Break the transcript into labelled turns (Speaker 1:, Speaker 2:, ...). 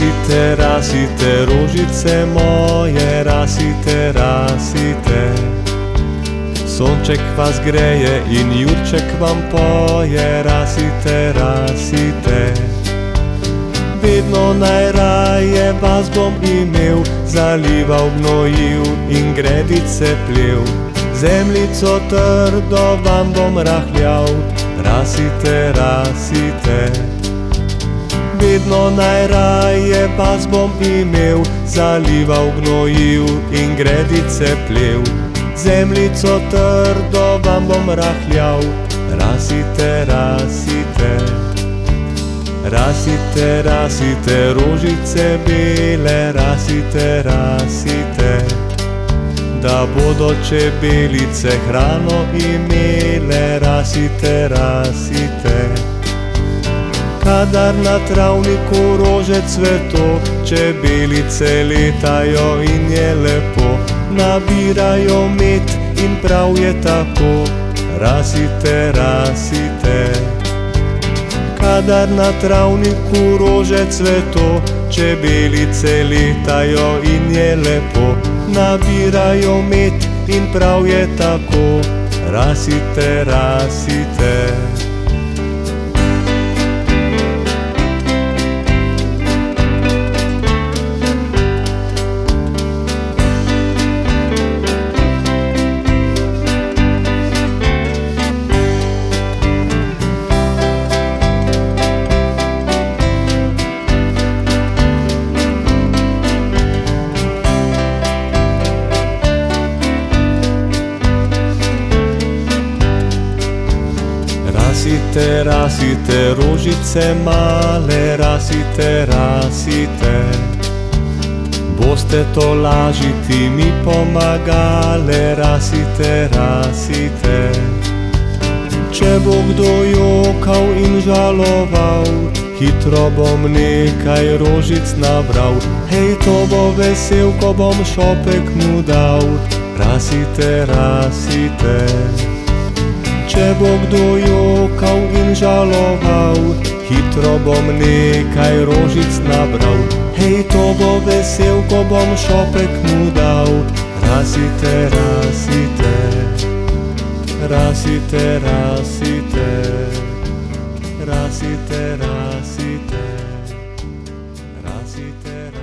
Speaker 1: Rasite, rasite, rožice moje, rasite, rasite. Sonček vas greje in jurček vam poje, rasite, rasite. Vedno najraje vas bom imel, zalival, gnojil in gredice plev. Zemljico trdo vam bom rahljal, rasite, rasite. Vedno najraje vas bom imel, zalival, gnojil in gredice plev. Zemljico trdo vam bom rahljal, rasite, rasite. Rasite, rasite, rožice bele, rasite, rasite. Da bodo čebelice hrano imele, rasite, rasite. Kadar na travniku rože cveto, čebelice letajo in je lepo. Nabirajo med in prav je tako, rasite, rasite. Kadar na travniku rože cveto, čebelice letajo in je lepo. Nabirajo med in prav je tako, rasite, rasite. Rasite, rasite, rožice male, rasite, rasite. Boste to lažiti mi pomagale, rasite, rasite. Če bo kdo jokal in žaloval, hitro bom nekaj rožic nabral. Hej, to bo vesel, ko bom šopek mu dal, rasite, rasite. Če bo kdo jokal in žaloval, hitro bom nekaj rožic nabral. Hej, to bo vesel, ko bom šopek mu dal, rasite, rasite. Rasite, rasite. Rasite, rasite. Rasite, rasite.